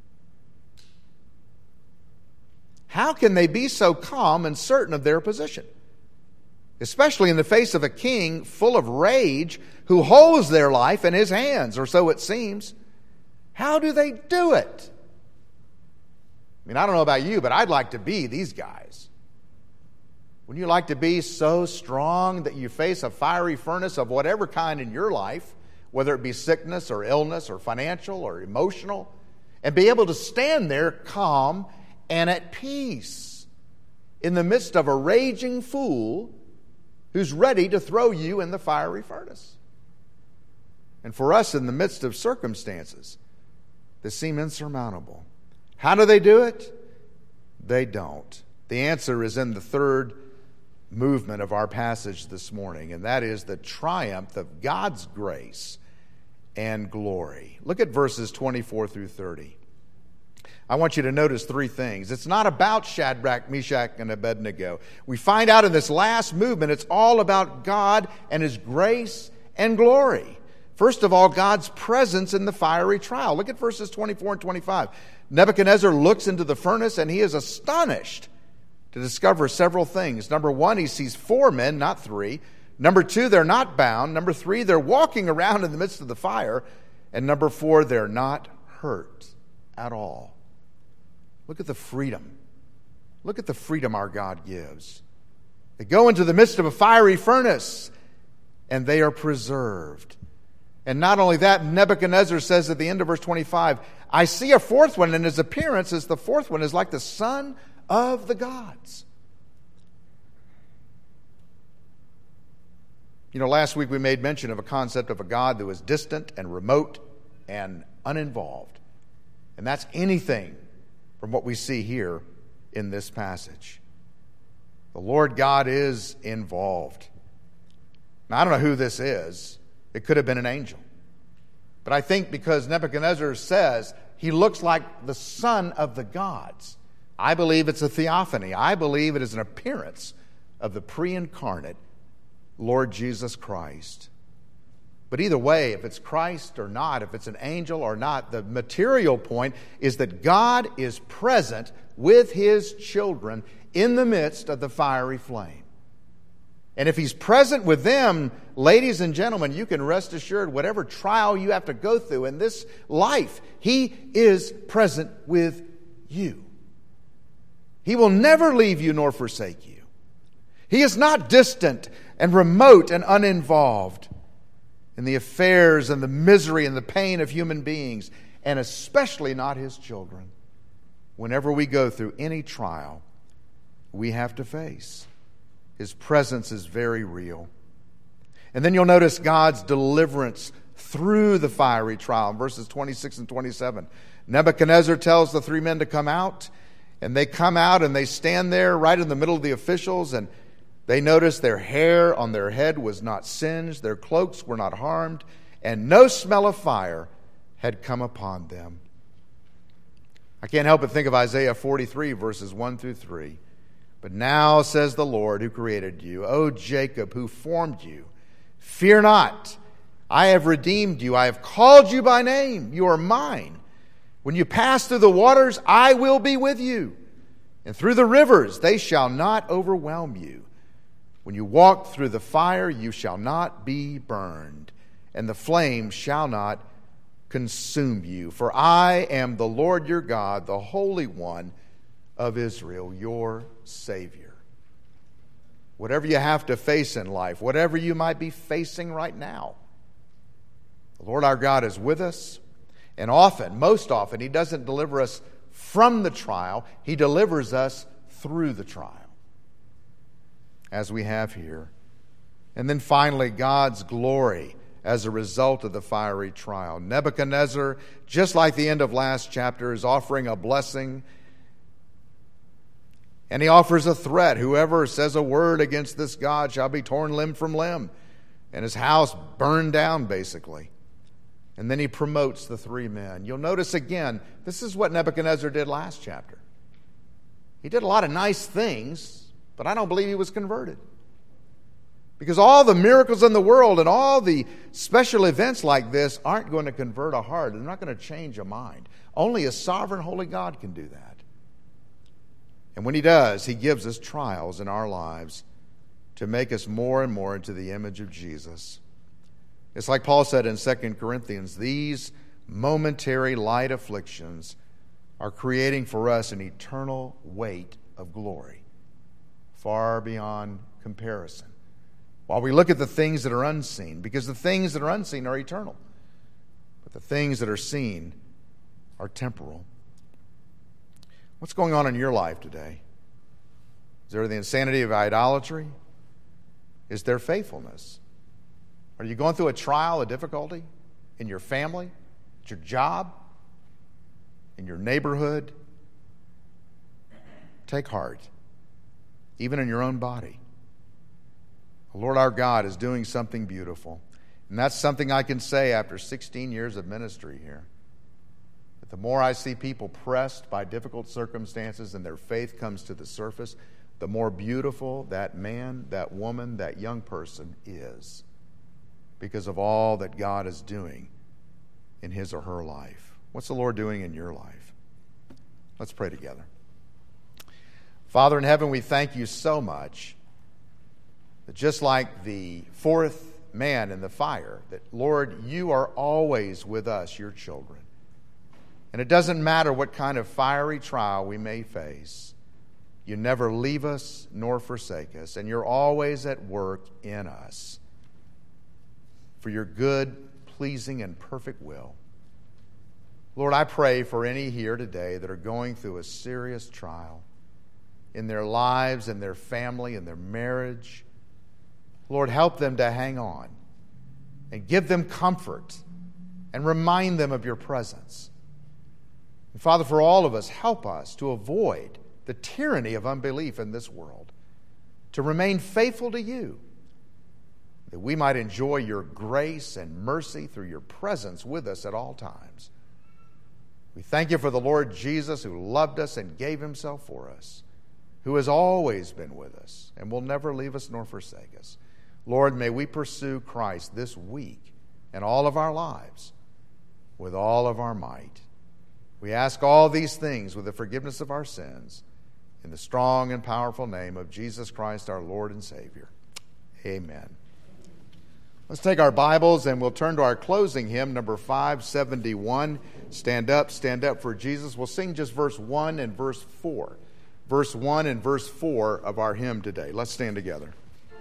How can they be so calm and certain of their position? Especially in the face of a king full of rage who holds their life in his hands, or so it seems. How do they do it? I mean, I don't know about you, but I'd like to be these guys. Wouldn't you like to be so strong that you face a fiery furnace of whatever kind in your life, whether it be sickness or illness or financial or emotional, and be able to stand there calm and at peace in the midst of a raging fool who's ready to throw you in the fiery furnace? And for us, in the midst of circumstances that seem insurmountable, how do they do it? They don't. The answer is in the third movement of our passage this morning, and that is the triumph of God's grace and glory. Look at verses twenty-four through thirty. I want you to notice three things. It's not about Shadrach, Meshach, and Abednego. We find out in this last movement it's all about God and His grace and glory. First of all, God's presence in the fiery trial. Look at verses twenty-four and twenty-five. Nebuchadnezzar looks into the furnace and he is astonished to discover several things. Number one, he sees four men, not three. Number two, they're not bound. Number three, they're walking around in the midst of the fire. And number four, they're not hurt at all. Look at the freedom. Look at the freedom our God gives. They go into the midst of a fiery furnace and they are preserved. And not only that, Nebuchadnezzar says at the end of verse twenty-five, I see a fourth one, and his appearance as the fourth one is like the son of the gods. You know, last week we made mention of a concept of a God that was distant and remote and uninvolved. And that's anything from what we see here in this passage. The Lord God is involved. Now, I don't know who this is. It could have been an angel. But I think because Nebuchadnezzar says he looks like the son of the gods, I believe it's a theophany. I believe it is an appearance of the pre-incarnate Lord Jesus Christ. But either way, if it's Christ or not, if it's an angel or not, the material point is that God is present with His children in the midst of the fiery flame. And if He's present with them, ladies and gentlemen, you can rest assured whatever trial you have to go through in this life, He is present with you. He will never leave you nor forsake you. He is not distant and remote and uninvolved in the affairs and the misery and the pain of human beings, and especially not His children. Whenever we go through any trial we have to face, His presence is very real. And then you'll notice God's deliverance through the fiery trial in verses twenty-six and twenty-seven. Nebuchadnezzar tells the three men to come out, and they come out and they stand there right in the middle of the officials, and they notice their hair on their head was not singed, their cloaks were not harmed, and no smell of fire had come upon them. I can't help but think of Isaiah forty-three, verses one through three. But now, says the Lord who created you, O Jacob, who formed you, fear not. I have redeemed you. I have called you by name. You are mine. When you pass through the waters, I will be with you. And through the rivers, they shall not overwhelm you. When you walk through the fire, you shall not be burned, and the flame shall not consume you. For I am the Lord your God, the Holy One of Israel, your Savior. Whatever you have to face in life, whatever you might be facing right now, the Lord our God is with us. And often, most often, He doesn't deliver us from the trial. He delivers us through the trial, as we have here. And then finally, God's glory as a result of the fiery trial. Nebuchadnezzar, just like the end of last chapter, is offering a blessing, and he offers a threat. Whoever says a word against this God shall be torn limb from limb, and his house burned down, basically. And then he promotes the three men. You'll notice again, this is what Nebuchadnezzar did last chapter. He did a lot of nice things, but I don't believe he was converted. Because all the miracles in the world and all the special events like this aren't going to convert a heart. They're not going to change a mind. Only a sovereign, holy God can do that. And when He does, He gives us trials in our lives to make us more and more into the image of Jesus. It's like Paul said in Second Corinthians, these momentary light afflictions are creating for us an eternal weight of glory, far beyond comparison. While we look at the things that are unseen, because the things that are unseen are eternal, but the things that are seen are temporal. What's going on in your life today? Is there the insanity of idolatry? Is there faithfulness? Are you going through a trial, a difficulty in your family, at your job, in your neighborhood? Take heart, even in your own body. The Lord our God is doing something beautiful. And that's something I can say after sixteen years of ministry here. That the more I see people pressed by difficult circumstances and their faith comes to the surface, the more beautiful that man, that woman, that young person is, because of all that God is doing in his or her life. What's the Lord doing in your life? Let's pray together. Father in heaven, we thank you so much that just like the fourth man in the fire, that, Lord, you are always with us, your children. And it doesn't matter what kind of fiery trial we may face. You never leave us nor forsake us, and you're always at work in us for your good, pleasing, and perfect will. Lord, I pray for any here today that are going through a serious trial in their lives, in their family, in their marriage. Lord, help them to hang on and give them comfort and remind them of your presence. And Father, for all of us, help us to avoid the tyranny of unbelief in this world, to remain faithful to you. that we might enjoy your grace and mercy through your presence with us at all times. We thank you for the Lord Jesus, who loved us and gave himself for us, who has always been with us and will never leave us nor forsake us. Lord, may we pursue Christ this week and all of our lives with all of our might. We ask all these things with the forgiveness of our sins, in the strong and powerful name of Jesus Christ, our Lord and Savior. Amen. Let's take our Bibles and we'll turn to our closing hymn, number five seventy-one. Stand up, stand up for Jesus. We'll sing just verse one and verse four. Verse one and verse four of our hymn today. Let's stand together.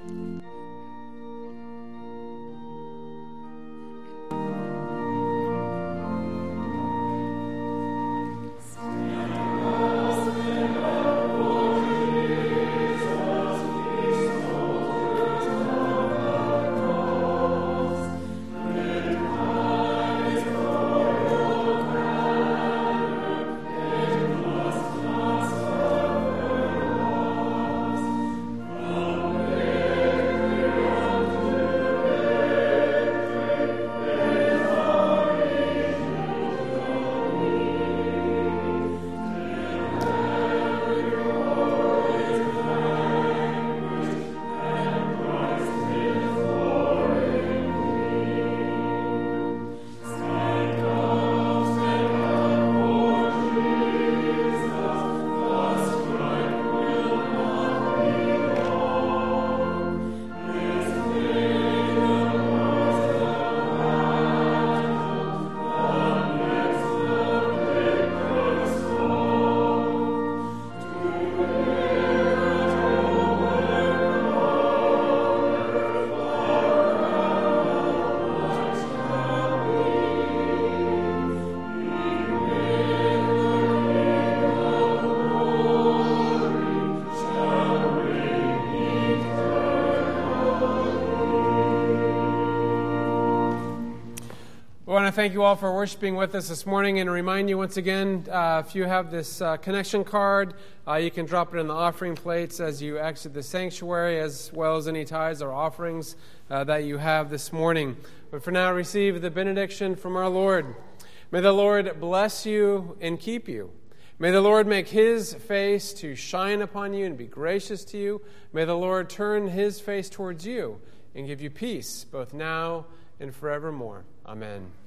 I want to thank you all for worshiping with us this morning and remind you once again, uh, if you have this uh, connection card, uh, you can drop it in the offering plates as you exit the sanctuary, as well as any tithes or offerings uh, that you have this morning. But for now, receive the benediction from our Lord. May the Lord bless you and keep you. May the Lord make his face to shine upon you and be gracious to you. May the Lord turn his face towards you and give you peace, both now and forevermore. Amen.